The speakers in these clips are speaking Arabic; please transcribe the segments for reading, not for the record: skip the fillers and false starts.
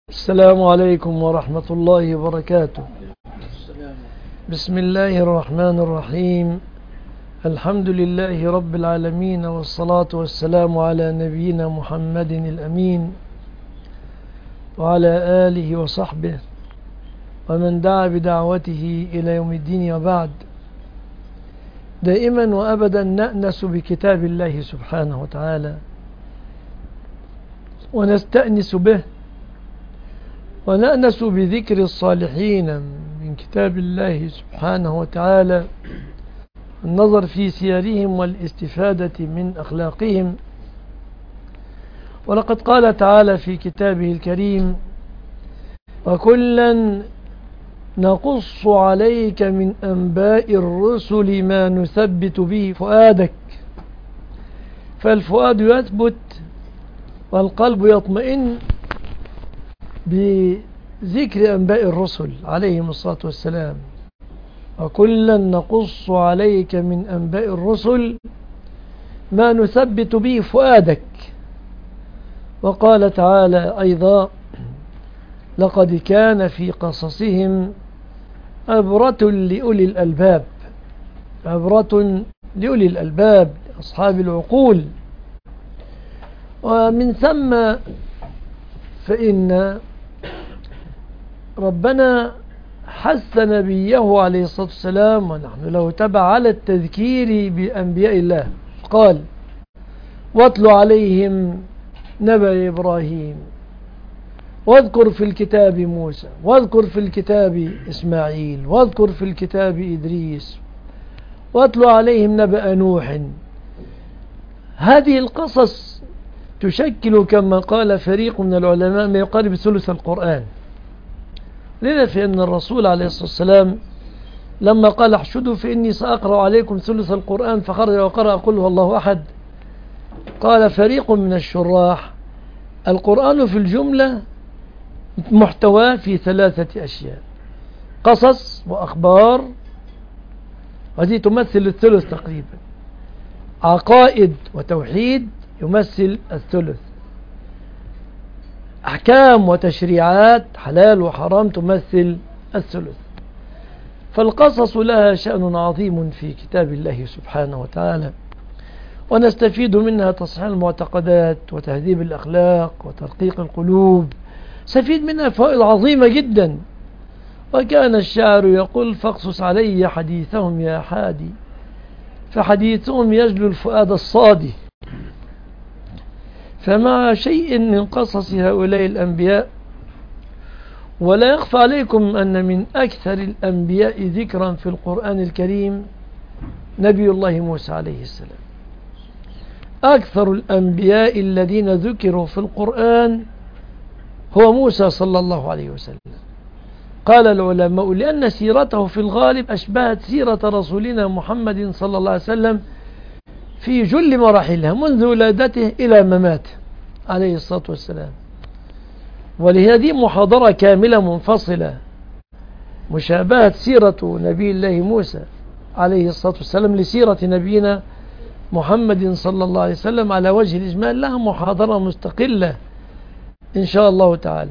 السلام عليكم ورحمة الله وبركاته. بسم الله الرحمن الرحيم. الحمد لله رب العالمين، والصلاة والسلام على نبينا محمد الأمين وعلى آله وصحبه ومن دعا بدعوته إلى يوم الدين، وبعد. دائما وأبدا نأنس بكتاب الله سبحانه وتعالى ونستأنس به، ونأنس بذكر الصالحين من كتاب الله سبحانه وتعالى، النظر في سيرهم والاستفادة من أخلاقهم. ولقد قال تعالى في كتابه الكريم: وكلا نقص عليك من أنباء الرسل ما نثبت به فؤادك. فالفؤاد يثبت والقلب يطمئن بذكر أنباء الرسل عليهم الصلاة والسلام. وكلا نقص عليك من أنباء الرسل ما نثبت به فؤادك. وقال تعالى أيضا: لقد كان في قصصهم عبرة لأولي الألباب. عبرة لأولي الألباب، أصحاب العقول. ومن ثم فإن ربنا حث نبيه عليه الصلاة والسلام ونحن له تبع على التذكير بأنبياء الله. قال: واتل عليهم نبأ إبراهيم واذكر في الكتاب موسى واذكر في الكتاب إسماعيل واذكر في الكتاب إدريس واتل عليهم نبأ نوح. هذه القصص تشكل كما قال فريق من العلماء ما يقارب ثلث القرآن. لذا فإن الرسول عليه الصلاة والسلام لما قال: احشدوا فإني سأقرأ عليكم ثلث القرآن، فخرج وقرأ قل هو الله أحد. قال فريق من الشراح: القرآن في الجملة محتواه في 3 أشياء: قصص وأخبار، وهذه تمثل الثلث تقريبا. عقائد وتوحيد يمثل الثلث. أحكام وتشريعات حلال وحرام تمثل الثلث. فالقصص لها شأن عظيم في كتاب الله سبحانه وتعالى، ونستفيد منها تصحيح المعتقدات وتهذيب الأخلاق وترقيق القلوب. نستفيد منها فوائد عظيمة جدا. وكان الشاعر يقول: فاقصص علي حديثهم يا حادي، فحديثهم يجلو الفؤاد الصادي. فمع شيء من قصص هؤلاء الأنبياء، ولا يخفى عليكم أن من أكثر الأنبياء ذكرا في القرآن الكريم نبي الله موسى عليه السلام. أكثر الأنبياء الذين ذكروا في القرآن هو موسى صلى الله عليه وسلم. قال العلماء: لأن سيرته في الغالب أشبهت سيرة رسولنا محمد صلى الله عليه وسلم في جل مراحلها منذ ولادته إلى مماته عليه الصلاة والسلام. ولهذه محاضرة كاملة منفصلة، مشابهة سيرة نبي الله موسى عليه الصلاة والسلام لسيرة نبينا محمد صلى الله عليه وسلم على وجه الإجمال، لها محاضرة مستقلة إن شاء الله تعالى.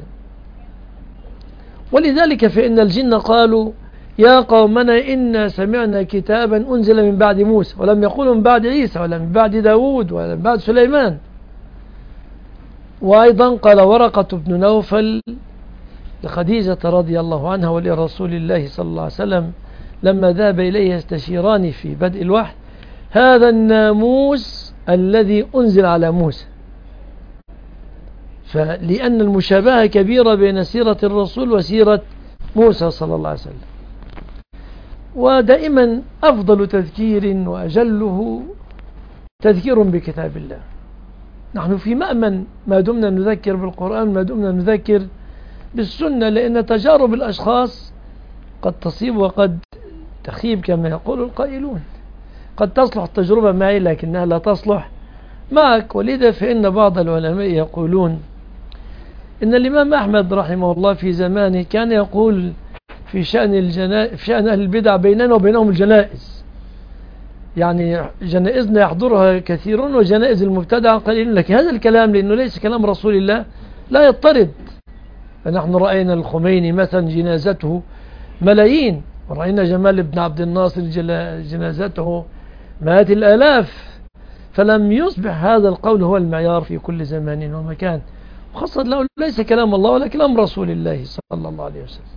ولذلك فإن الجن قالوا: يا قومنا إنا سمعنا كتابا أنزل من بعد موسى، ولم يقولوا من بعد عيسى ولا من بعد داود ولا من بعد سليمان. وأيضا قال ورقة بن نوفل لخديجة رضي الله عنها ولرسول الله صلى الله عليه وسلم لما ذهب إليه يستشيران في بدء الوحي: هذا الناموس الذي أنزل على موسى. فلأن المشابهة كبيرة بين سيرة الرسول وسيرة موسى صلى الله عليه وسلم. ودائما أفضل تذكير وأجله تذكير بكتاب الله. نحن في مأمن ما دمنا نذكر بالقرآن، ما دمنا نذكر بالسنة، لأن تجارب الأشخاص قد تصيب وقد تخيب كما يقول القائلون. قد تصلح التجربة معي لكنها لا تصلح معك. ولذا فإن بعض العلماء يقولون إن الإمام أحمد رحمه الله في زمانه كان يقول في شأن أهل البدع: بيننا وبينهم الجنائز. يعني جنائزنا يحضرها كثيرون وجنائز المبتدع قليل. لكن هذا الكلام لأنه ليس كلام رسول الله لا يضطرد. فنحن رأينا الخميني مثلا جنازته ملايين، ورأينا جمال بن عبد الناصر جنازته مئات الآلاف. فلم يصبح هذا القول هو المعيار في كل زمان ومكان، وخاصة لو ليس كلام الله ولا كلام رسول الله صلى الله عليه وسلم.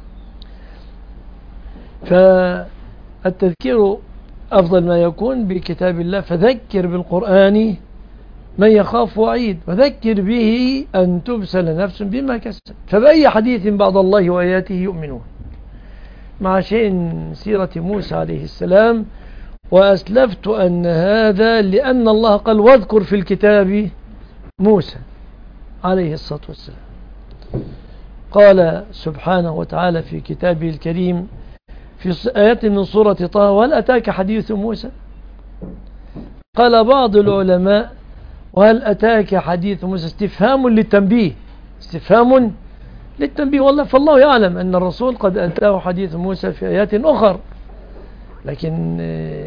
فالتذكير أفضل ما يكون بكتاب الله، فذكر بالقرآن من يخاف وعيد، وذكر به أن تبسل نفس بما كسب. فبأي حديث بعد الله وآياته يؤمنون. مع شيء سيرة موسى عليه السلام، وأسلفت أن هذا لأن الله قال واذكر في الكتاب موسى عليه الصلاة والسلام. قال سبحانه وتعالى في كتابه الكريم في آيات من سورة طه: وهل أتاك حديث موسى؟ قال بعض العلماء: وهل أتاك حديث موسى استفهام للتنبيه، استفهام للتنبيه. والله فالله يعلم أن الرسول قد أتاه حديث موسى في آيات أخرى، لكن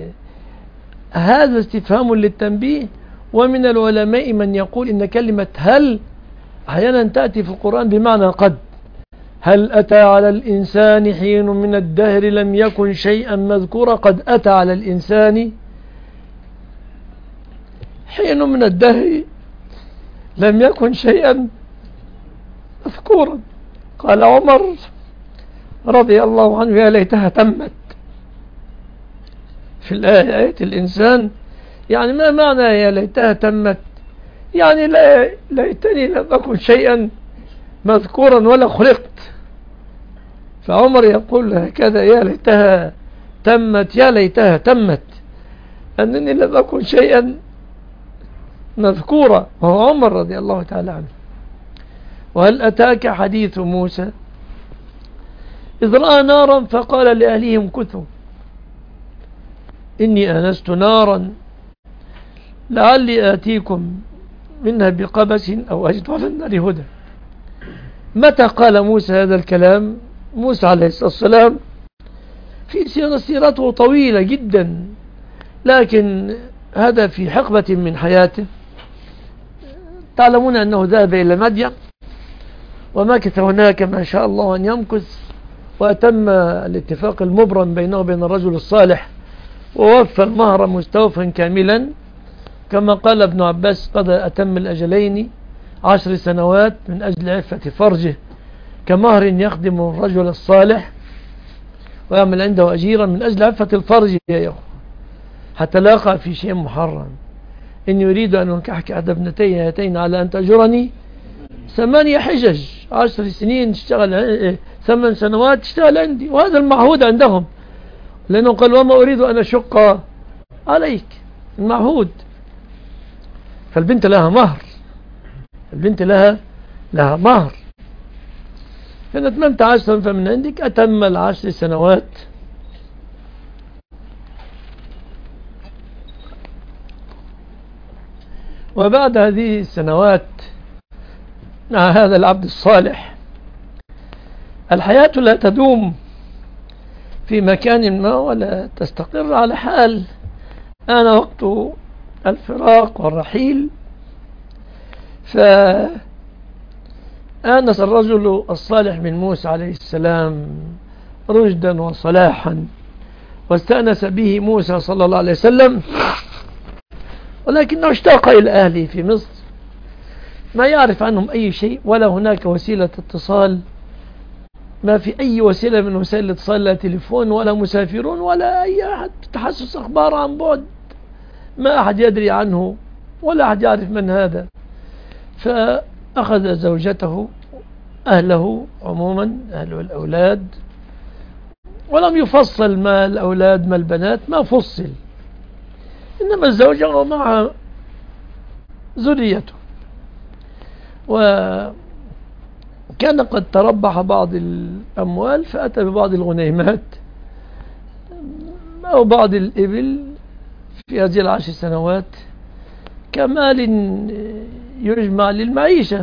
هذا استفهام للتنبيه. ومن العلماء من يقول إن كلمة هل أحيانا تأتي في القرآن بمعنى قد. هل أتى على الإنسان حين من الدهر لم يكن شيئا مذكورا. قد أتى على الإنسان حين من الدهر لم يكن شيئا مذكورا. قال عمر رضي الله عنه: يا ليتها تمت. في آية الإنسان، يعني ما معنى يا ليتها تمت؟ يعني ليتني لم أكن شيئا مذكورا ولا خلقت. فعمر يقول هكذا: يا ليتها تمت، يا ليتها تمت، أنني لم أكن شيئا مذكورا. وهو عمر رضي الله تعالى عنه. وهل أتاك حديث موسى إذ رأى نارا فقال لأهلهم كثوا إني آنست نارا لعلي آتيكم منها بقبس أو أجد على النار هدى. متى قال موسى هذا الكلام؟ موسى عليه الصلاة والسلام في سيرته طويلة جدا، لكن هذا في حقبة من حياته. تعلمون أنه ذهب إلى مدين ومكث هناك ما شاء الله أن يمكث، وأتم الاتفاق المبرم بينه وبين الرجل الصالح، ووفى المهر مستوفا كاملا، كما قال ابن عباس: قد أتم الأجلين 10 سنوات من أجل عفة فرجه، كمهر يخدم الرجل الصالح ويعمل عنده أجيرا من أجل عفة الفرج يا أخوة، حتى لا يقع في شيء محرم. إني يريد أن أنكحك إحدى ابنتي هاتين على أن تأجرني 8 حجج، 10 سنين تشتغل، 8 سنوات تشتغل عندي، وهذا المعهود عندهم، لأنه قال: وما أريد أن أشق عليك، المعهود. فالبنت لها مهر، البنت لها مهر. فإن أتممت 10 فمن عندك، أتم 10 سنوات. وبعد هذه السنوات مع هذا العبد الصالح، الحياة لا تدوم في مكان ما ولا تستقر على حال. آن وقت الفراق والرحيل، فآنس الرجل الصالح من موسى عليه السلام رشدا وصلاحا، واستأنس به موسى صلى الله عليه وسلم، ولكنه اشتاق إلى أهله في مصر، ما يعرف عنهم أي شيء، ولا هناك وسيلة اتصال، ما في أي وسيلة من وسائل الاتصال، لا تليفون ولا مسافرون ولا أي أحد، تحسس أخبار عن بعد، ما أحد يدري عنه ولا أحد يعرف من هذا. فأخذ زوجته، أهله عموما، أهل الأولاد، ولم يفصل ما الأولاد ما البنات، ما فصل، إنما الزوجة ومع ذريته. وكان قد تربح بعض الأموال، فأتى ببعض الغنيمات أو بعض الإبل في هذه 10 سنوات كمال يجمع للمعيشة.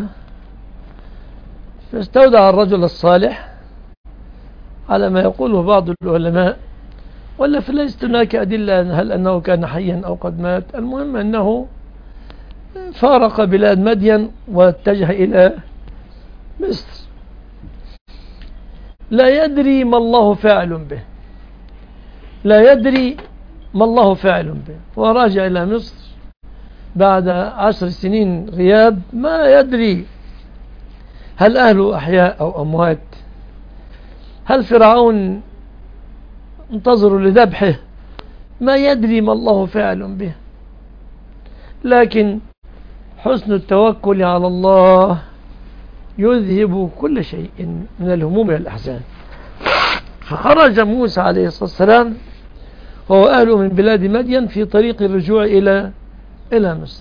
فاستودع الرجل الصالح على ما يقوله بعض العلماء، ولا فليست هناك أدلة هل أنه كان حيا أو قد مات. المهم أنه فارق بلاد مدين واتجه إلى مصر. لا يدري ما الله فاعل به، لا يدري ما الله فاعل به. وراجع إلى مصر بعد 10 سنين غياب، ما يدري هل أهله أحياء أو أموات، هل فرعون انتظروا لذبحه، ما يدري ما الله فاعل به. لكن حسن التوكل على الله يذهب كل شيء من الهموم والأحزان. فخرج موسى عليه الصلاة والسلام وهو أهله من بلاد مدين في طريق الرجوع إلى مصر.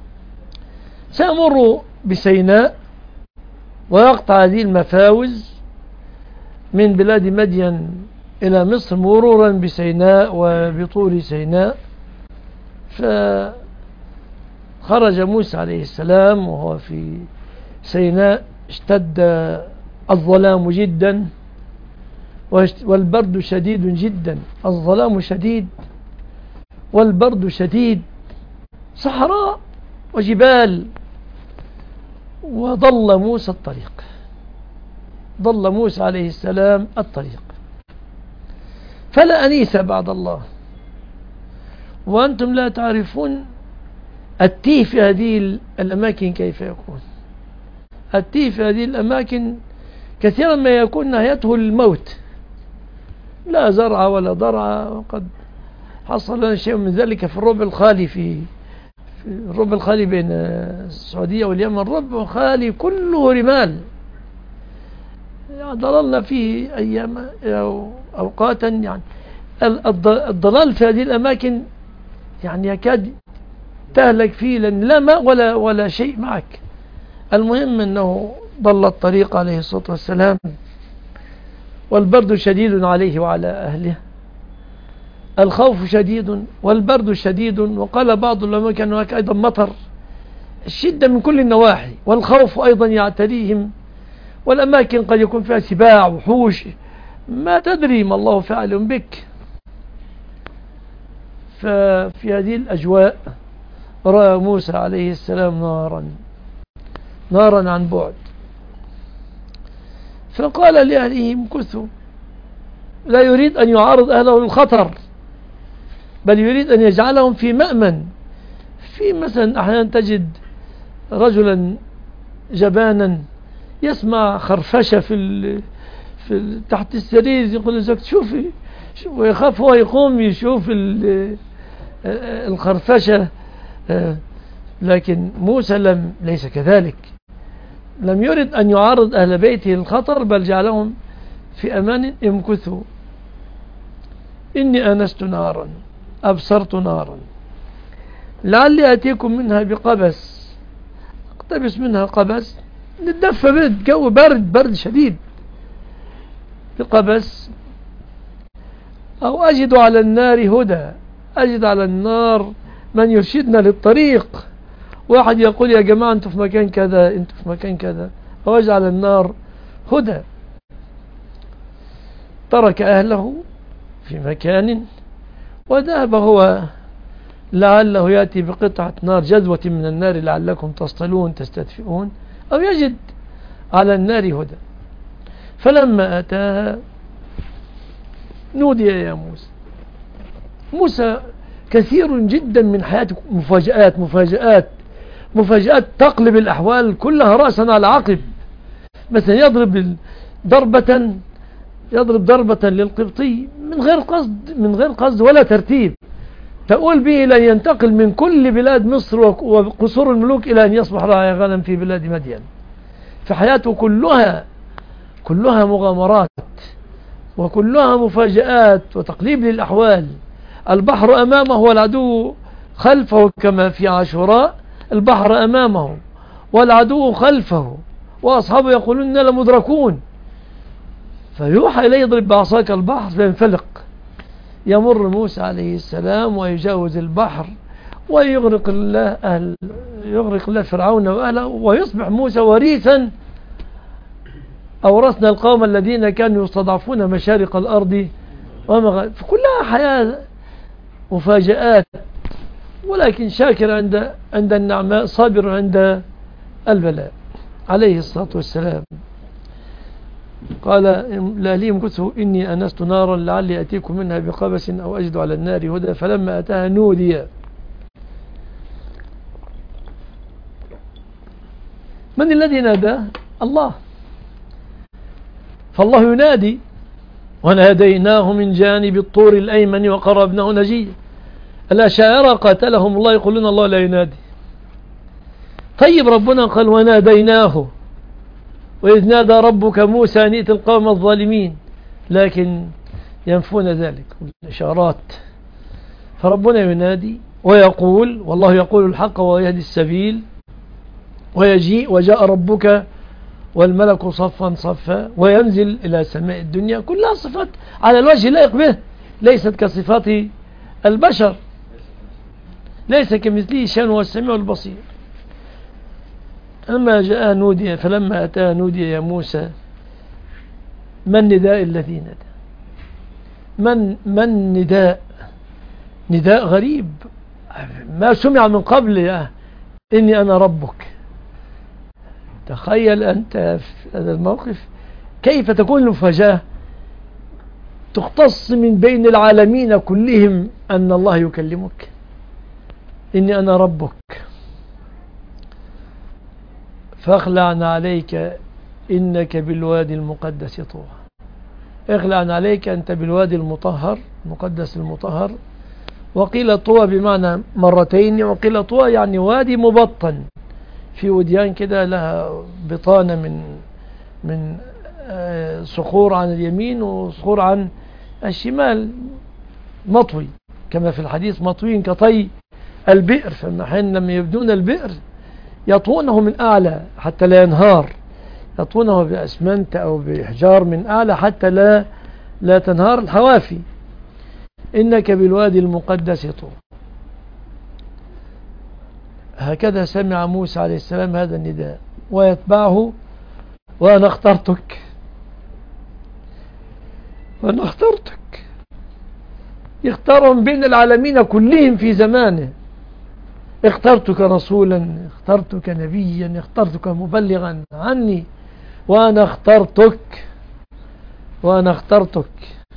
سيمر بسيناء ويقطع هذه المفاوز من بلاد مدين إلى مصر مرورا بسيناء وبطول سيناء. فخرج موسى عليه السلام وهو في سيناء، اشتد الظلام جدا والبرد شديد جدا. الظلام شديد والبرد شديد، صحراء وجبال. وضل موسى الطريق، ضل موسى عليه السلام الطريق. فلا أنيس بعد الله. وأنتم لا تعرفون التيه في هذه الأماكن كيف يكون. التيه في هذه الأماكن كثيرا ما يكون نهايته الموت، لا زرع ولا ضرع. وقد حصل لنا شيء من ذلك في الربع الخالي، في الربع الخالي بين السعودية واليمن. الربع الخالي كله رمال، ضللنا فيه أيام أو أوقاتا. يعني الضلال في هذه الأماكن يعني يكاد تهلك فيه، لأن لا ماء ولا شيء معك. المهم أنه ضل الطريق عليه الصلاة والسلام، والبرد شديد عليه وعلى أهله. الخوف شديد والبرد شديد. وقال بعض العلماء كان هناك أيضا مطر، الشدة من كل النواحي، والخوف أيضا يعتريهم. والأماكن قد يكون فيها سباع وحوش، ما تدري ما الله فاعل بك. ففي هذه الأجواء رأى موسى عليه السلام نارا عن بعد، فقال لأهله امكثوا. لا يريد أن يعارض أهله للخطر، بل يريد أن يجعلهم في مأمن. في مثلا أحيانا تجد رجلا جبانا يسمع خرفشة تحت السرير، يقول لزوجته شوفي، ويخاف هو يقوم يشوف الخرفشة. لكن موسى ليس كذلك، لم يرد أن يعارض أهل بيته الخطر، بل جعلهم في أمان. امكثوا إني آنست نارا أبصرت نارا لعلي أتيكم منها بقبس. اقتبس منها قبس، نتدفى برد، جو برد شديد. بقبس أو أجد على النار هدى، أجد على النار من يرشدنا للطريق. واحد يقول يا جماعة أنتوا في مكان كذا، أنتوا في مكان كذا، أو أجد على النار هدى. ترك أهله في مكان وذهب هو لعله يأتي بقطعة نار، جذوة من النار لعلكم تصطلون تستدفئون، أو يجد على النار هدى. فلما أتاها نودي يا موسى. موسى كثير جدا من حياته مفاجآت تقلب الأحوال كلها رأسا على عقب. مثلا يضرب ضربة للقبطي من غير قصد ولا ترتيب، تقول به لأن ينتقل من كل بلاد مصر وقصور الملوك إلى أن يصبح راعي غنم في بلاد مدين. فحياته كلها مغامرات وكلها مفاجآت وتقليب للأحوال. البحر أمامه والعدو خلفه، كما في عاشوراء البحر أمامه والعدو خلفه وأصحابه يقولون إننا لمدركون. فيوحى إليه اضرب بعصاك البحر فينفلق. يمر موسى عليه السلام ويجاوز البحر ويغرق الله فرعون وأهله، ويصبح موسى وريثا. أورثنا القوم الذين كانوا يستضعفون مشارق الأرض ومغاربها. فكلها حياة مفاجآت، ولكن شاكر عند النعماء، صابر عند البلاء عليه الصلاة والسلام. قال لأهلهم كثوا إني أنست نارا لعلي أتيكم منها بقبس أو أجد على النار هدى فلما أتاها نودي. من الذي نادى؟ الله. فالله ينادي وناديناه من جانب الطور الأيمن وقربناه نجيا. الأشاعرة قاتلهم الله يقولون الله لا ينادي. طيب ربنا قال وناديناه وإذ نادى ربك موسى أن ائت القوم الظالمين، لكن ينفون ذلك الإشارات. فربنا ينادي ويقول، والله يقول الحق ويهدي السبيل، ويجيء وجاء ربك والملك صفا صفا، وينزل إلى سماء الدنيا. كلها صفات على الوجه لائق به، ليست كصفات البشر، ليس كمثله شيء وهو السميع البصير. لما جاء نودي، فلما أتى نودي يا موسى. ما النداء الذي ندى؟ من نداء؟ نداء غريب ما سمع من قبل. إني أنا ربك. تخيل أنت في هذا الموقف كيف تكون المفاجأة، تختص من بين العالمين كلهم أن الله يكلمك. إني أنا ربك فاخلعنا عليك إنك بالوادي المقدس طوى. اخلعنا عليك أنت بالوادي المطهر المقدس المطهر. وقيل طوى بمعنى مرتين، وقيل طوى يعني وادي مبطن في وديان كده لها بطانة من صخور عن اليمين وصخور عن الشمال، مطوي كما في الحديث مطوين كطي البئر. فما حين لما يبدون البئر يطونه من أعلى حتى لا ينهار، يطونه بأسمنت أو بإحجار من أعلى حتى لا تنهار الحوافي. إنك بالوادي المقدس طوى. هكذا سمع موسى عليه السلام هذا النداء ويتبعه وأنا اخترتك. وأنا اخترتك، اختارهم بين العالمين كلهم في زمانه. اخترتك رسولا، اخترتك نبيا، اخترتك مبلغا عني. وأنا اخترتك وأنا اخترتك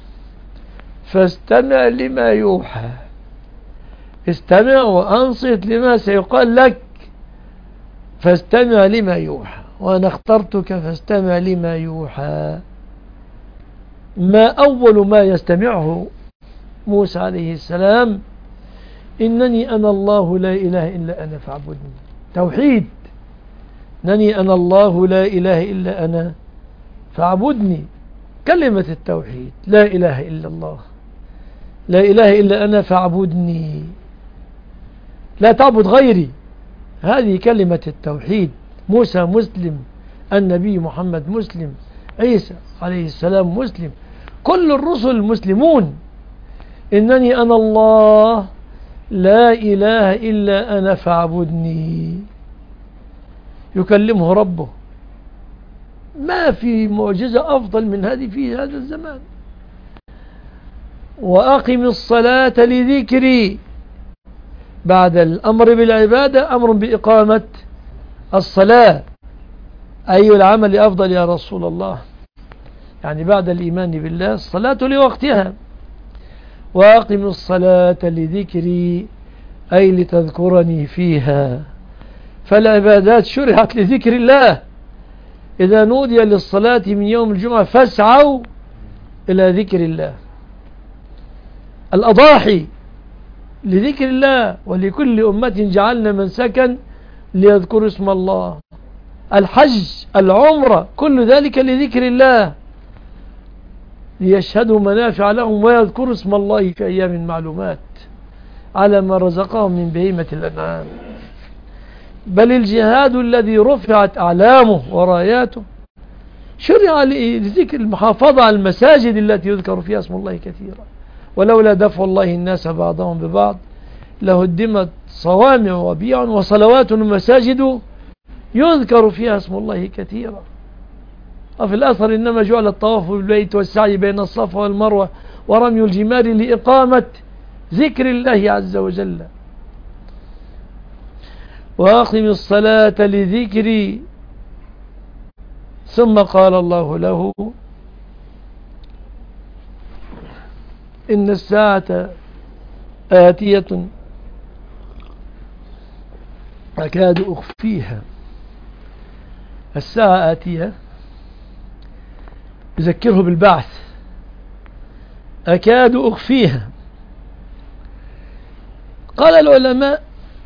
فاستمع لما يوحى. استمع وأنصت لما سيقال لك، فاستمع لما يوحى. وأنا اخترتك فاستمع لما يوحى. ما أول ما يستمعه موسى عليه السلام؟ إنني أنا الله لا إله إلا أنا فاعبدني. توحيد. إنني أنا الله لا إله إلا أنا فاعبدني. كلمة التوحيد، لا إله إلا الله، لا إله إلا أنا فاعبدني، لا تعبد غيري. هذه كلمة التوحيد. موسى مسلم، النبي محمد مسلم، عيسى عليه السلام مسلم، كل الرسل مسلمون. إنني أنا الله لا إله إلا أنا فاعبدني. يكلمه ربه. ما في معجزة أفضل من هذه في هذا الزمان. وأقم الصلاة لذكري. بعد الأمر بالعبادة أمر بإقامة الصلاة. أي العمل أفضل يا رسول الله؟ يعني بعد الإيمان بالله الصلاة لوقتها. وأقم الصلاة لذكري أي لتذكرني فيها. فالعبادات شرعت لذكر الله. إذا نودي للصلاة من يوم الجمعة فاسعوا إلى ذكر الله. الأضاحي لذكر الله، ولكل أمة جعلنا منسكا ليذكروا اسم الله. الحج، العمرة، كل ذلك لذكر الله، ليشهدوا منافع لهم ويذكروا اسم الله في أيام معلومات على ما رزقهم من بهيمة الأنعام. بل الجهاد الذي رفعت أعلامه وراياته شرع لذكر المحافظة على المساجد التي يذكر فيها اسم الله كثيرا. ولولا دفع الله الناس بعضهم ببعض لهدمت صوامع وبيع وصلوات ومساجد يذكر فيها اسم الله كثيرا. وفي الأثر إنما جعل الطواف بالبيت والسعي بين الصفا والمروة ورمي الجمار لإقامة ذكر الله عز وجل. وأقم الصلاة لذكري ثم قال الله له إن الساعة آتية أكاد أخفيها. الساعة آتية يذكره بالبعث، أكاد أخفيها. قال العلماء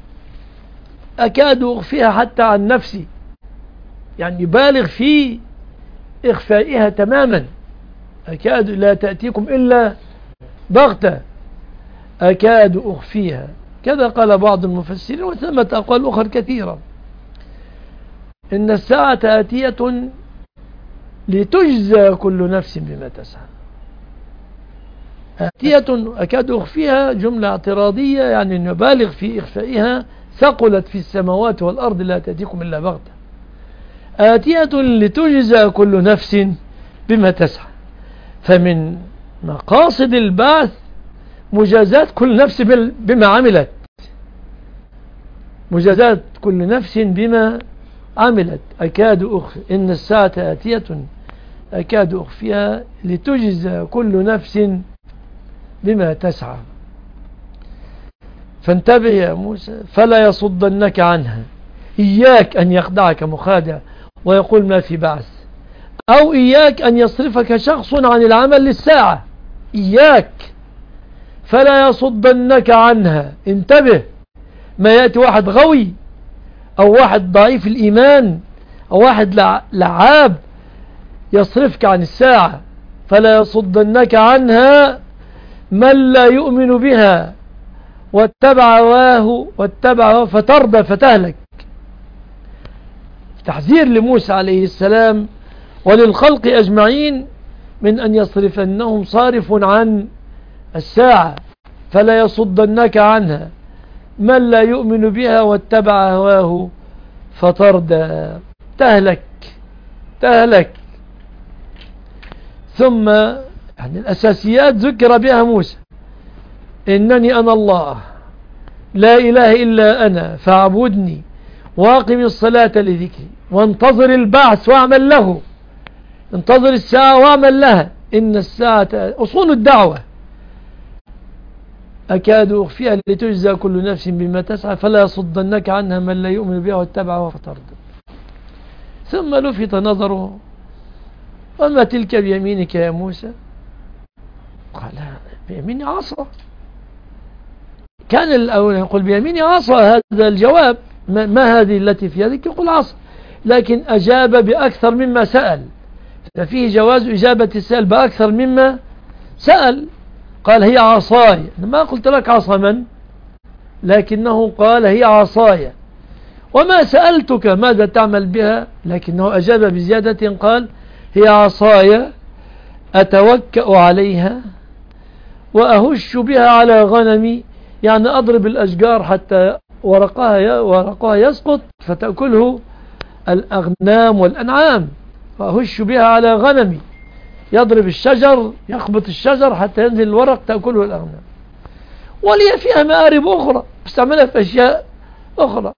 أكاد أخفيها حتى عن نفسي، يعني يبالغ في إخفائها تماما. أكاد لا تأتيكم إلا بغتة، أكاد أخفيها، كذا قال بعض المفسرين، وثمت أقوال أخرى كثيرة. إن الساعة آتية لتجزى كل نفس بما تسعى. آتية أكاد أخفيها جملة اعتراضية، يعني نبالغ في إخفائها، ثقلت في السماوات والأرض لا تأتيكم إلا بغتة. آتية لتجزى كل نفس بما تسعى. فمن مقاصد البعث مجازات كل نفس بما عملت، مجازات كل نفس بما عملت. أكاد أخفي، إن الساعة آتية أكاد أخفيها لتجزى كل نفس بما تسعى. فانتبه يا موسى فلا يصدنك عنها، إياك أن يخدعك مخادع ويقول ما في بعث، أو إياك أن يصرفك شخص عن العمل للساعة. إياك، فلا يصدنك عنها. انتبه، ما يأتي واحد غوي أو واحد ضعيف الإيمان أو واحد لعاب يصرفك عن الساعة. فلا يصدنك عنها من لا يؤمن بها واتبع هواه فترضى فتهلك. تحذير لموسى عليه السلام وللخلق أجمعين من أن يصرفنهم صارف عن الساعة. فلا يصدنك عنها من لا يؤمن بها واتبع هواه فتردى، تهلك. ثم يعني الأساسيات ذكر بها موسى: إنني أنا الله لا إله إلا أنا فاعبدني واقم الصلاة لذكري وانتظر البعث واعمل له. انتظر الساعة واعمل لها، إن الساعة أصول الدعوة. أكاد أخفيها لتجزى كل نفس بما تسعى فلا يصدنك عنها من لا يؤمن بها واتبعها فتردى. ثم لفت نظره: وما تلك بيمينك يا موسى؟ قال: بيميني عصا. كان الأول يقول بيميني عصا، هذا الجواب، ما هذه التي في يدك؟ يقول عصا، لكن أجاب بأكثر مما سأل، ففيه جواز إجابة السائل بأكثر مما سأل. قال: هي عصاي. ما قلت لك عصا من، لكنه قال: هي عصاي. وما سألتك ماذا تعمل بها، لكنه أجاب بزيادة قال: هي عصاي أتوكأ عليها وأهش بها على غنمي، يعني أضرب الأشجار حتى ورقها يسقط فتأكله الأغنام والأنعام، وأهش بها على غنمي. يضرب الشجر، يخبط الشجر حتى ينزل الورق تأكله الأغنام. ولي فيها مآرب أخرى استعملها في أشياء أخرى.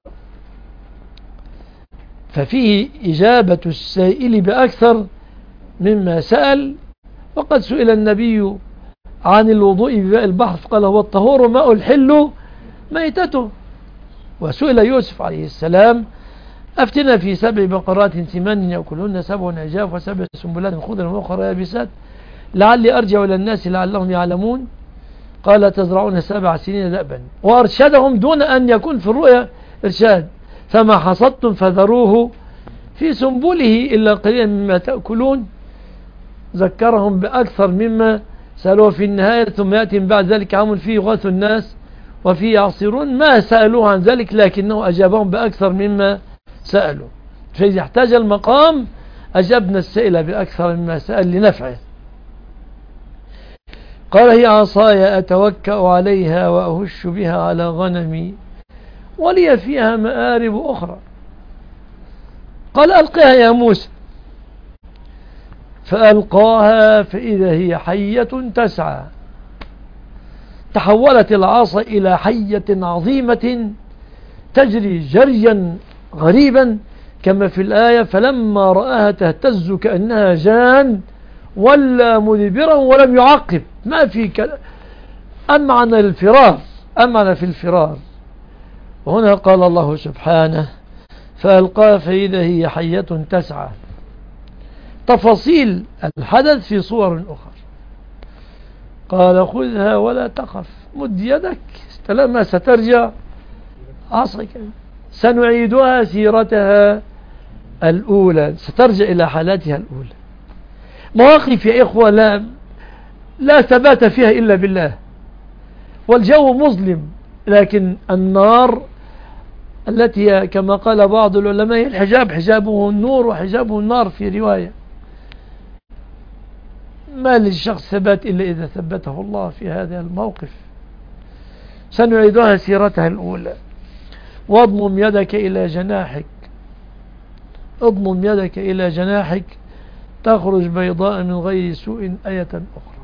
ففيه إجابة السائل بأكثر مما سأل. وقد سئل النبي عن الوضوء بماء البحر فقال: هو الطهور ماء الحل ميتته. وسئل يوسف عليه السلام: أفتنا في 7 بقرات سمان يأكلهن 7 عجاف و7 سنبلات خضر وأخرى يابسات لعلي أرجع إلى الناس لعلهم يعلمون. قال: تزرعون 7 سنين دأبا. وأرشدهم دون أن يكون في الرؤيا إرشاد: فما حصدتم فذروه في سنبله إلا قليلا مما تأكلون. ذكرهم بأكثر مما سألوه في النهاية: ثم يأتي من بعد ذلك عام فيه يغاث الناس وفيه يعصرون. ما سألوه عن ذلك لكنه أجابهم بأكثر مما سألوا. فإذا احتاج المقام أجبنا السائل بأكثر مما سأل لنفعه. قال: هي عصاي أتوكأ عليها وأهش بها على غنمي ولي فيها مآرب أخرى. قال: ألقها يا موسى. فألقاها فإذا هي حية تسعى. تحولت العصا إلى حية عظيمة تجري جريا غريبا كما في الآية فلما رآها تهتز كأنها جان ولا مدبرا ولم يعقب. ما في كلام، أمعن الفرار، أمعن في الفرار. وهنا قال الله سبحانه فألقى فإذا هي حية تسعى. تفاصيل الحدث في صور أخرى. قال خذها ولا تخف، مد يدك استلمها سترجع عصاك، سنعيدها سيرتها الأولى، سترجع إلى حالاتها الأولى. مواقف يا إخوة لا ثبات فيها إلا بالله، والجو مظلم، لكن النار التي كما قال بعض العلماء الحجاب حجابه النور وحجابه النار في رواية. ما للشخص ثبات إلا إذا ثبته الله في هذا الموقف. سنعيدها سيرتها الأولى. واضمم يدك إلى جناحك، اضمم يدك إلى جناحك تخرج بيضاء من غير سوء. آية أخرى.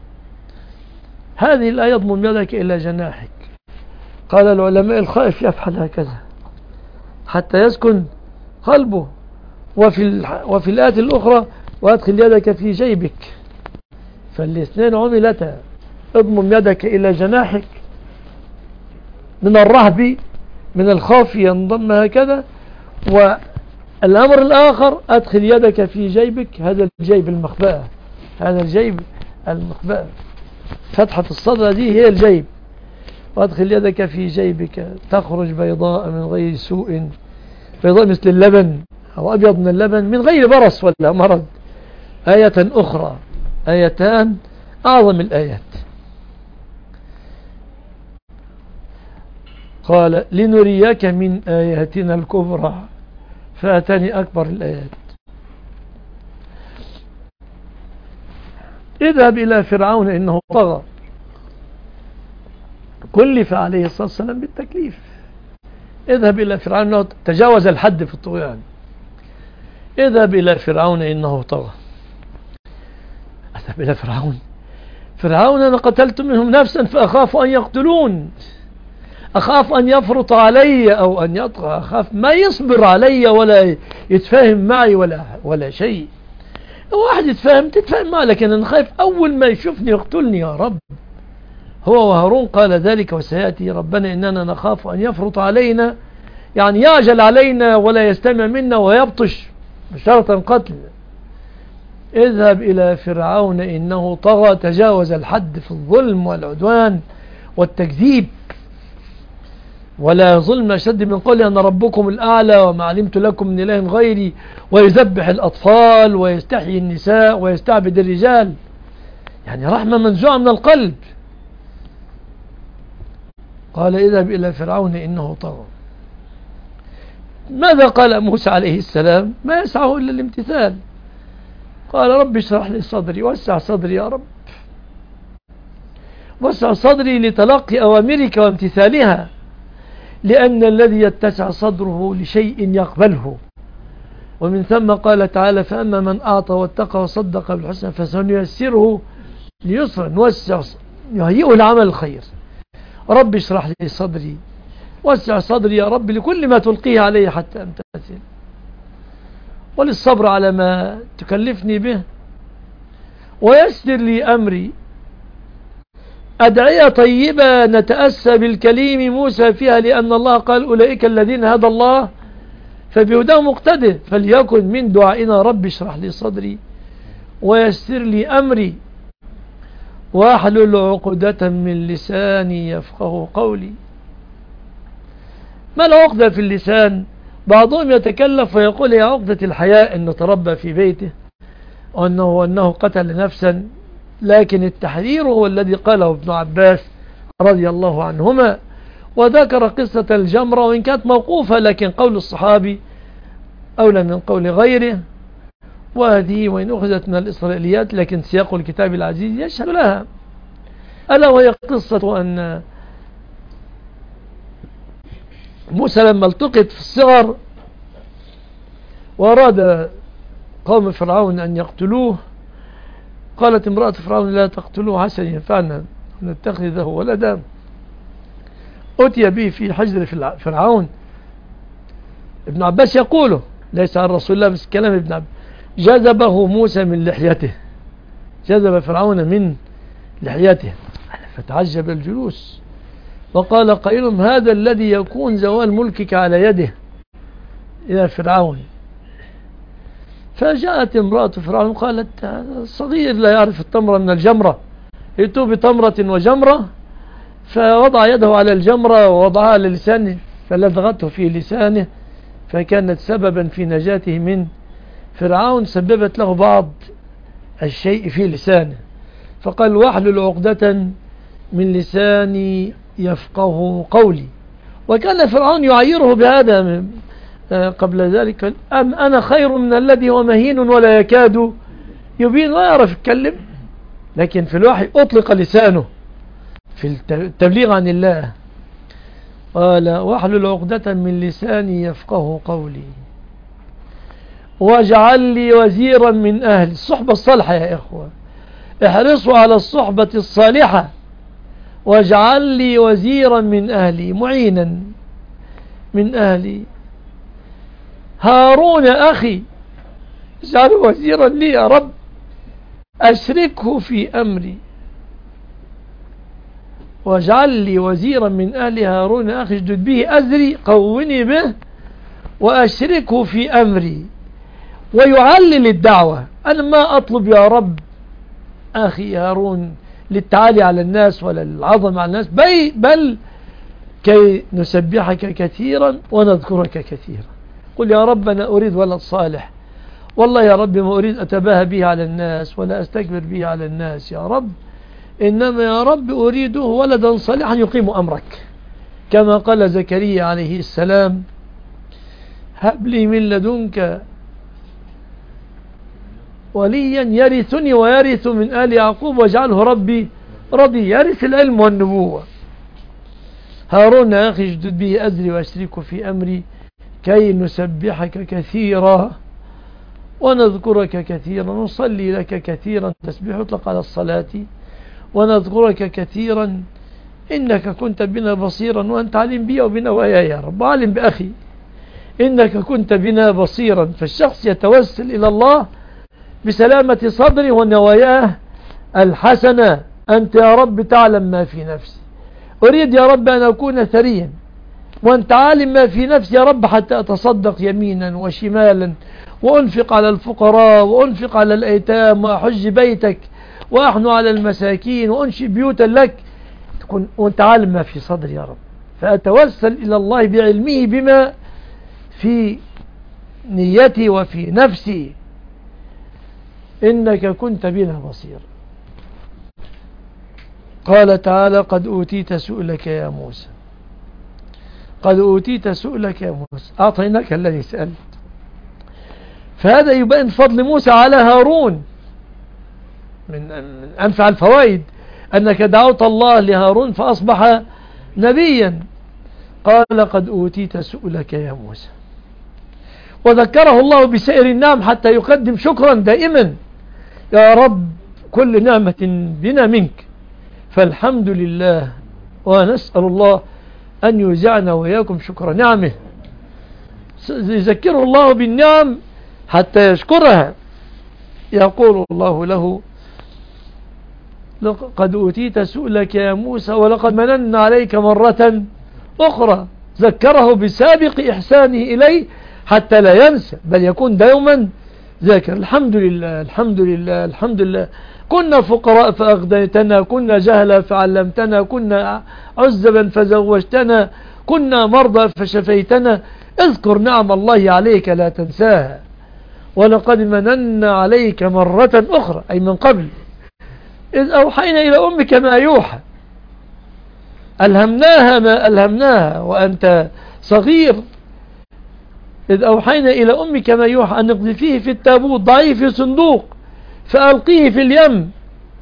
هذه الآية اضمم يدك إلى جناحك. قال العلماء الخائف يفعل هكذا حتى يسكن قلبه. وفي الآية الأخرى وادخل يدك في جيبك. فالاثنين عملتا. اضمم يدك إلى جناحك من الرهب من الخوف ينضم هكذا، والأمر الآخر أدخل يدك في جيبك. هذا الجيب المخبأة، هذا الجيب المخبأة، فتحة الصدر دي هي الجيب. وادخل يدك في جيبك تخرج بيضاء من غير سوء، بيضاء مثل اللبن أو أبيض من اللبن من غير برص ولا مرض. آية أخرى، آيتان أعظم الآيات. قال لنريك من آياتنا الكبرى فأتني أكبر الآيات. اذهب إلى فرعون إنه طغى، كلف عليه الصلاة والسلام بالتكليف. اذهب إلى فرعون إنه تجاوز الحد في الطغيان. اذهب إلى فرعون إنه طغى. اذهب إلى فرعون أنا قتلت منهم نفسا فأخاف أن يقتلون، أخاف أن يفرط علي أو أن يطغى، أخاف ما يصبر علي ولا يتفاهم معي ولا شيء. واحد تتفاهم معي، لكن أنا خايف أول ما يشوفني يقتلني يا رب. هو وهارون قال ذلك وسيأتي. ربنا إننا نخاف أن يفرط علينا، يعني يعجل علينا ولا يستمع منا ويبطش بشرط قتل. اذهب إلى فرعون إنه طغى، تجاوز الحد في الظلم والعدوان والتكذيب. ولا ظلم أشد من قول أنا ربكم الأعلى وما علمت لكم من إله غيري، ويذبح الأطفال ويستحيي النساء ويستعبد الرجال. يعني رحمة منزوعة من القلب. قال اذهب إلى فرعون إنه طغى. ماذا قال موسى عليه السلام؟ ما يسعه إلا الامتثال. قال رب اشرح لي صدري، وسع صدري يا رب، وسع صدري لتلقي أوامرك وامتثالها، لأن الذي يتسع صدره لشيء يقبله. ومن ثم قال تعالى فأما من أعطى واتقى وصدق بالحسنى فسنيسره ليسرا، نوسع يهيئه العمل الخير. رب اشرح لي صدري، وسع صدري يا رب لكل ما تلقيه علي حتى أمتثل، وللصبر على ما تكلفني به، ويسر لي أمري. أدعية طيبة نتأسى بالكليم موسى فيها، لأن الله قال أولئك الذين هدى الله فبهداه مقتدر. فليكن من دعائنا رب اشرح لي صدري ويسر لي أمري واحلل عقدة من لساني يفقه قولي. ما العقدة في اللسان؟ بعضهم يتكلف ويقول يا عقدة الحياء أنه تربى في بيته وأنه قتل نفسا، لكن التحرير هو الذي قاله ابن عباس رضي الله عنهما، وذكر قصة الجمرة وإن كانت موقوفة، لكن قول الصحابي أولى من قول غيره. وهذه وإن أخذت من الإسرائيليات لكن سياق الكتاب العزيز يشهد لها. ألا وهي قصة أن موسى لما التقط في الصغر وأراد قوم فرعون أن يقتلوه، قالت امرأة فرعون لا تقتلوه عسى ينفعنا نتخذه ولدا. أتي به في حجر فرعون. ابن عباس يقوله ليس عن رسول الله بس كلام ابن عباس. جذبه موسى من لحيته، جذب فرعون من لحيته، فتعجب الجلوس. وقال قائلهم هذا الذي يكون زوال ملكك على يده إلى فرعون. فجاءت امرأة فرعون قالت صغير لا يعرف التمرة من الجمرة، ائتوا بتمرة وجمرة. فوضع يده على الجمرة ووضعها على لسانه فلدغته في لسانه، فكانت سببا في نجاته من فرعون، سببت له بعض الشيء في لسانه. فقال واحلل عقدة من لساني يفقه قولي. وكان فرعون يعيره بهذا قبل ذلك، أم أنا خير من الذي هو مهين ولا يكاد يبين، لا يعرف يتكلم، لكن في الوحي أطلق لسانه في التبليغ عن الله. قال واحلل عقدة من لساني يفقه قولي واجعل لي وزيرا من أهلي. الصحبة الصالحة يا إخوة، احرصوا على الصحبة الصالحة. واجعل لي وزيرا من أهلي، معينا من أهلي، هارون أخي اجعله وزيرا لي يا رب، أشركه في أمري. واجعل لي وزيرا من أهلي هارون أخي اشدد به أزري قوني به وأشركه في أمري. ويعلل الدعوة، أنا ما أطلب يا رب أخي هارون للتعالي على الناس ولا العظم على الناس، بل كي نسبحك كثيرا ونذكرك كثيرا. قل يا رب أنا أريد ولد صالح، والله يا رب ما أريد أتباهى به على الناس ولا أستكبر به على الناس يا رب، إنما يا رب أريده ولدا صالحا يقيم أمرك، كما قال زكريا عليه السلام هب لي من لدنك وليا يرثني ويرث من آل يعقوب واجعله ربي رضي، يرث العلم والنبوة. هارون أخي اشدد به أزري وأشركه في أمري كي نسبحك كثيرا ونذكرك كثيرا ونصلي لك كثيرا، تسبيح يطلق على الصلاة، ونذكرك كثيرا إنك كنت بنا بصيرا وأنت علم بي وبنا ويا يا رب، علم بأخي إنك كنت بنا بصيرا. فالشخص يتوسل إلى الله بسلامة صدره ونواياه الحسنة. أنت يا رب تعلم ما في نفسي، أريد يا رب أن أكون ثريا، وأنت عالم ما في نفسي يا رب، حتى أتصدق يمينا وشمالا وأنفق على الفقراء وأنفق على الأيتام وأحج بيتك وأحن على المساكين وأنشئ بيوتا لك، وأنت عالم ما في صدري يا رب. فأتوسل إلى الله بعلمه بما في نيتي وفي نفسي، إنك كنت بنا بصير. قال تعالى قد أوتيت سؤلك يا موسى، قد أوتيت سؤلك يا موسى، أعطيناك الذي سألت. فهذا يبين فضل موسى على هارون. من أنفع الفوائد أنك دعوت الله لهارون فأصبح نبيا. قال قد أوتيت سؤلك يا موسى، وذكره الله بسائر النعم حتى يقدم شكرا دائما، يا رب كل نعمة بنا منك فالحمد لله، ونسأل الله أن يوزعنا وإياكم شكر نعمه. يذكره الله بالنعم حتى يشكرها. يقول الله له قد أوتيت سؤلك يا موسى ولقد مننا عليك مرة أخرى. ذكره بسابق إحسانه إليه حتى لا ينسى، بل يكون دوما ذاكر. الحمد لله الحمد لله الحمد لله، كنا فقراء فأغنيتنا، كنا جهلا فعلمتنا، كنا عزبا فزوجتنا، كنا مرضى فشفيتنا. اذكر نعم الله عليك لا تنساها. ولقد مننا عليك مرة أخرى، أي من قبل، إذ أوحينا إلى أمك ما يوحى، ألهمناها ما ألهمناها وأنت صغير. إذ أوحينا إلى أمك ما يوحى أن اقذفيه في التابوت ضعيه في صندوق فألقيه في اليم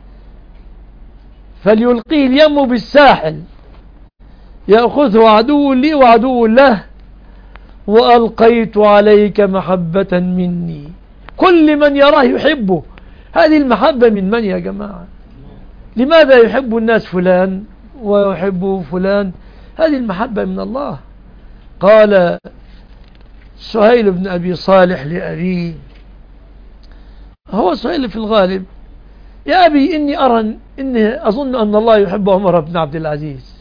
فليلقيه اليم بالساحل يأخذه عدو لي وعدو له وألقيت عليك محبة مني. كل من يراه يحبه. هذه المحبة من من يا جماعة؟ لماذا يحب الناس فلان ويحب فلان؟ هذه المحبة من الله. قال سهيل بن أبي صالح لأبيه، هو سهيل في الغالب: يا أبي إني أظن أن الله يحب عمر بن عبد العزيز.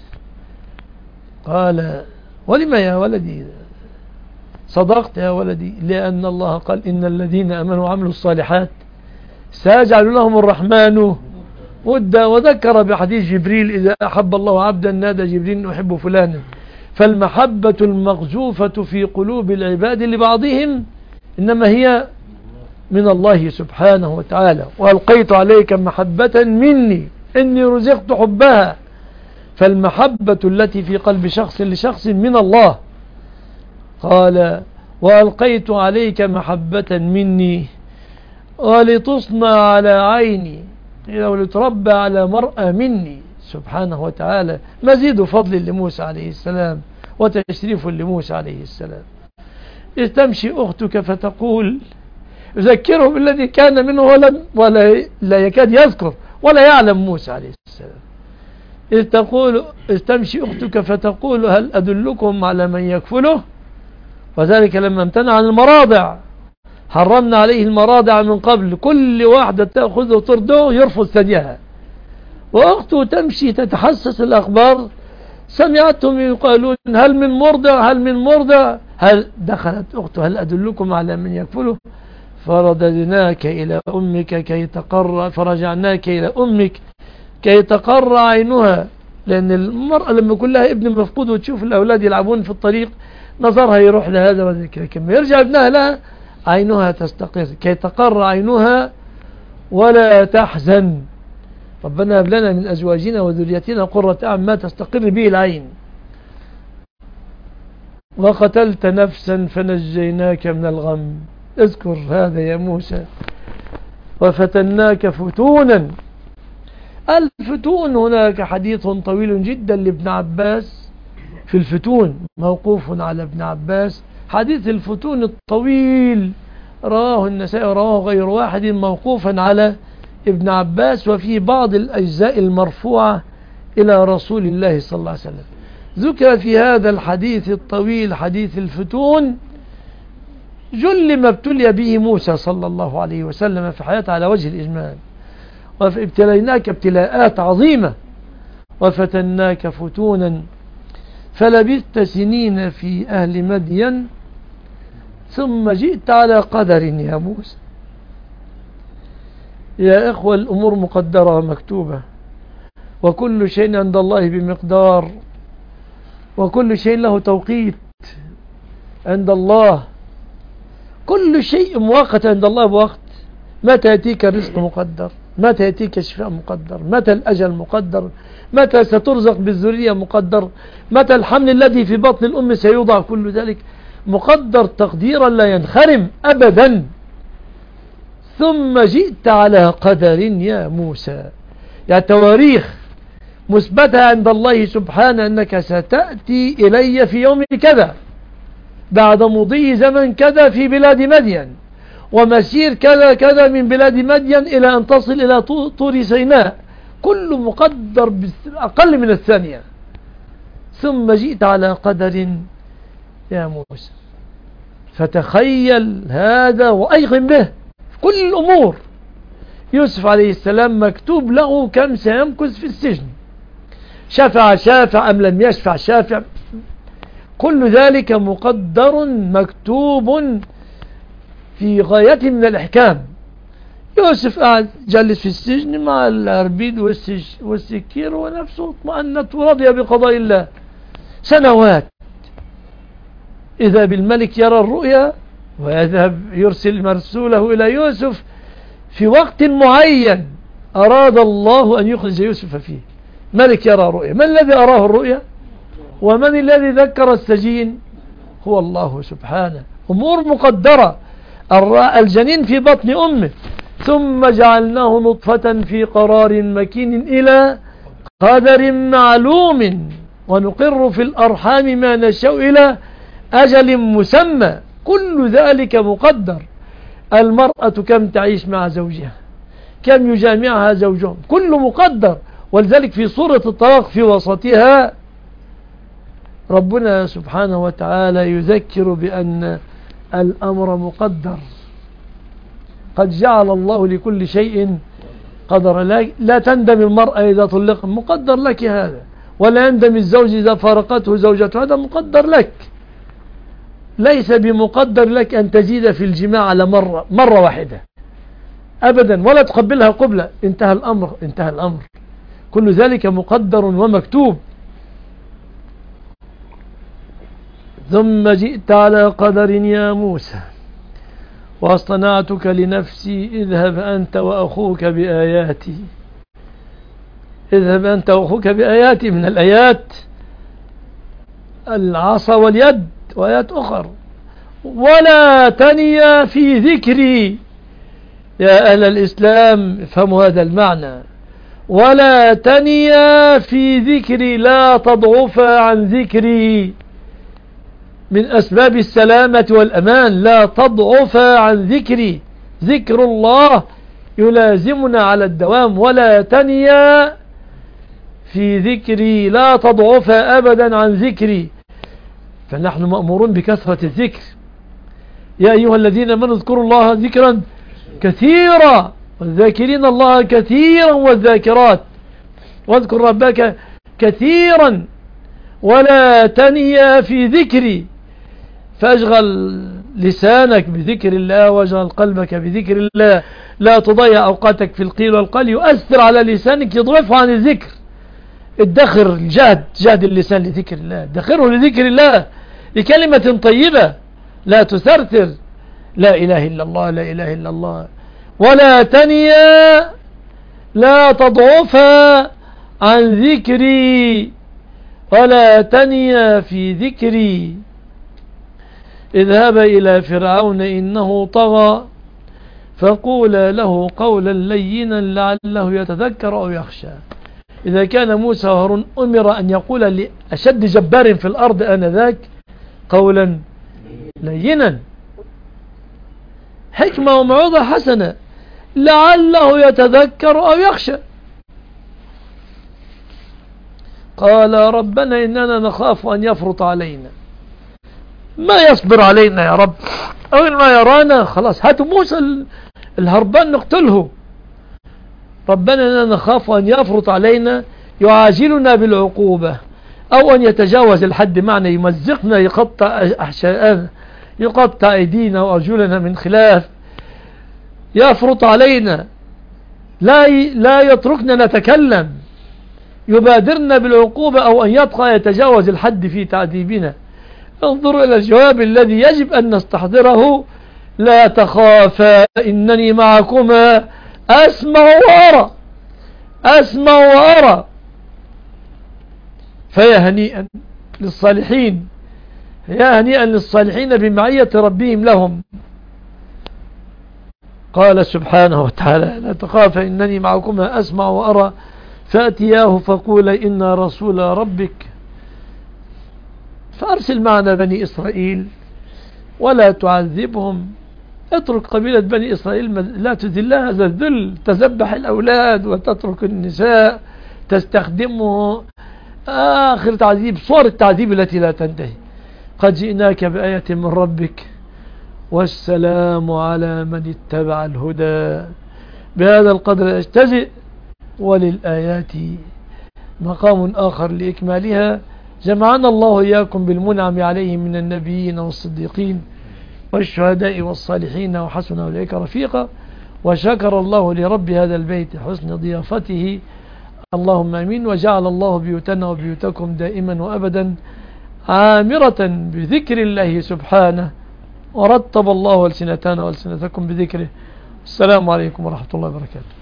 قال: ولما يا ولدي؟ صدقت يا ولدي، لأن الله قال: إن الذين آمنوا وعملوا الصالحات سيجعل لهم الرحمن ودا. وذكر بحديث جبريل: إذا أحب الله عبدا نادى جبريل أحب فلانا. فالمحبة المغزوفة في قلوب العباد لبعضهم إنما هي من الله سبحانه وتعالى. وألقيت عليك محبة مني إني رزقت حبها. فالمحبة التي في قلب شخص لشخص من الله. قال: وألقيت عليك محبة مني ولتصنع على عيني، ولتربى على مرأى مني. سبحانه وتعالى، مزيد فضل لموسى عليه السلام وتشريف لموسى عليه السلام. إذ تمشي أختك فتقول، يذكره بالذي كان منه ولا لا يكاد يذكر ولا يعلم موسى عليه السلام. إذ تمشي أختك فتقول: هل أدلكم على من يكفله؟ وذلك لما امتنع عن المراضع، حرمنا عليه المراضع من قبل، كل واحدة تأخذ طرده يرفض ثديها. وأخته تمشي تتحسس الأخبار، سمعتهم يقالون: هل من مرضع، هل من مرضع. هل دخلت أخته: هل أدلكم على من يكفله؟ فرددناك إلى أمك كي تقر، فرجعناك إلى أمك كي تقر عينها. لأن المرأة لما يكون لها ابن مفقود وتشوف الأولاد يلعبون في الطريق، نظرها يروح لهذا وذلك، لكن يرجع ابنها لها عينها تستقر، كي تقر عينها ولا تحزن. ربنا هب لنا من أزواجنا وذريتنا قرة أعين ما تستقر به العين. وقتلت نفسا فنجيناك من الغم. اذكر هذا يا موسى. وفتناك فتونا. الفتون هناك حديث طويل جدا لابن عباس في الفتون، موقوف على ابن عباس. حديث الفتون الطويل رواه النسائي ورواه غير واحد موقوفا على ابن عباس، وفي بعض الأجزاء المرفوعة إلى رسول الله صلى الله عليه وسلم. ذكر في هذا الحديث الطويل حديث الفتون جل ما ابتلي به موسى صلى الله عليه وسلم في حياته على وجه الإجمال. وابتليناك ابتلاءات عظيمة وفتناك فتونا فلبثت سنين في أهل مدين ثم جئت على قدر يا موسى. يا إخوة، الأمور مقدرة ومكتوبة، وكل شيء عند الله بمقدار، وكل شيء له توقيت عند الله، كل شيء مؤقت عند الله بوقت. متى يأتيك الرزق مقدر، متى يأتيك الشفاء مقدر، متى الأجل مقدر، متى سترزق بالذرية مقدر، متى الحمل الذي في بطن الأم سيوضع، كل ذلك مقدر تقديرا لا ينخرم أبدا. ثم جئت على قدر يا موسى، يا تواريخ مثبتة عند الله سبحانه أنك ستأتي إلي في يوم كذا، بعد مضي زمن كذا في بلاد مدين، ومسير كذا كذا من بلاد مدين إلى أن تصل إلى طور سيناء، كل مقدر أقل من الثانية. ثم جئت على قدر يا موسى، فتخيل هذا وأيقن به في كل الأمور. يوسف عليه السلام مكتوب له كم سيمكث في السجن، شفع أم لم يشفع شافع، كل ذلك مقدر مكتوب في غاية من الإحكام. يوسف قاعد جلس في السجن مع العربيد والسكير ونفسه اطمأنت ورضي بقضاء الله سنوات. إذا بالملك يرى الرؤيا ويذهب يرسل مرسوله إلى يوسف في وقت معين أراد الله أن يخرج يوسف فيه. ملك يرى رؤيا، من الذي أراه الرؤيا ومن الذي ذكر السجين؟ هو الله سبحانه. أمور مقدرة. الجنين في بطن أمه، ثم جعلناه نطفة في قرار مكين إلى قدر معلوم، ونقر في الأرحام ما نشاء إلى أجل مسمى، كل ذلك مقدر. المرأة كم تعيش مع زوجها، كم يجامعها زوجهم، كل مقدر. ولذلك في سورة الطلاق في وسطها ربنا سبحانه وتعالى يذكر بأن الأمر مقدر، قد جعل الله لكل شيء قدر. لا تندم المرأة إذا طلق، مقدر لك هذا، ولا يندم الزوج إذا فارقته زوجته، هذا مقدر لك. ليس بمقدر لك أن تزيد في الجماع على مرة واحدة أبدا، ولا تقبلها قبلة. انتهى الأمر، انتهى الأمر. كل ذلك مقدر ومكتوب. ثم جئت على قدر يا موسى واصطنعتك لنفسي، اذهب أنت وأخوك بآياتي. اذهب أنت وأخوك بآياتي، من الآيات العصا واليد وآيات أخر. ولا تنيا في ذكري، يا أهل الإسلام افهموا هذا المعنى. ولا تنيا في ذكري، لا تضعفا عن ذكري، من أسباب السلامة والأمان. لا تضعفا عن ذكري، ذكر الله يلازمنا على الدوام. ولا تنيا في ذكري، لا تضعفا أبدا عن ذكري. فنحن مأمورون بكثرة الذكر. يا أيها الذين آمنوا اذكروا الله ذكرا كثيرا، والذاكرين الله كثيرا والذاكرات، واذكر ربك كثيرا. ولا تنيا في ذكري، فاشغل لسانك بذكر الله، واشغل قلبك بذكر الله. لا تضيع أوقاتك في القيل والقال، يؤثر على لسانك، يضعفه عن الذكر. ادخر الجهد، جهد اللسان لذكر الله، ادخره لذكر الله، لكلمة طيبة، لا تثرثر. لا إله إلا الله، لا إله إلا الله. ولا تنيا، لا تضعفا عن ذكري، ولا تنيا في ذكري. اذهب إلى فرعون إنه طغى فقولا له قولا لينا لعله يتذكر أو يخشى. إذا كان موسى وهارون أمر أن يقول لأشد جبار في الأرض آنذاك قولا لينا، حكمة وموعظة حسنة، لعله يتذكر أو يخشى. قال ربنا إننا نخاف أن يفرط علينا. ما يصبر علينا يا رب، أول ما يرانا خلاص هاتوا موسى الهربان نقتله. ربنا إننا نخاف أن يفرط علينا، يعاجلنا بالعقوبة، أو أن يتجاوز الحد معنا، يمزقنا، يقطع أحشاءنا، يقطع أيدينا وأرجلنا من خلاف، يفرط علينا، لا يتركنا نتكلم، يبادرنا بالعقوبة، أو أن يطغى يتجاوز الحد في تعذيبنا. انظروا إلى الجواب الذي يجب أن نستحضره: لا تخافا إنني معكما أسمع وأرى، أسمع وأرى. فيا هنيئا للصالحين، يا هنيئا للصالحين بمعية ربهم لهم. قال سبحانه وتعالى: لا تخافا إنني معكما أسمع وأرى، فأتياه فقولا إنا رسول ربك فأرسل معنا بني إسرائيل ولا تعذبهم. اترك قبيلة بني إسرائيل، لا تذلها هذا الذل، تذبح الأولاد وتترك النساء، تستخدمه. آخر تعذيب، صور التعذيب التي لا تنتهي. قد جئناك بآية من ربك والسلام على من اتبع الهدى. بهذا القدر أجتزئ، وللآيات مقام آخر لإكمالها. جمعنا الله إياكم بالمنعم عليهم من النبيين والصديقين والشهداء والصالحين، وحسن أولئك رفيقا. وشكر الله لرب هذا البيت حسن ضيافته. اللهم امين. وجعل الله بيوتنا وبيوتكم دائما وابدا عامرة بذكر الله سبحانه، ورتب الله ألسنتنا وألسنتكم بذكره. السلام عليكم ورحمة الله وبركاته.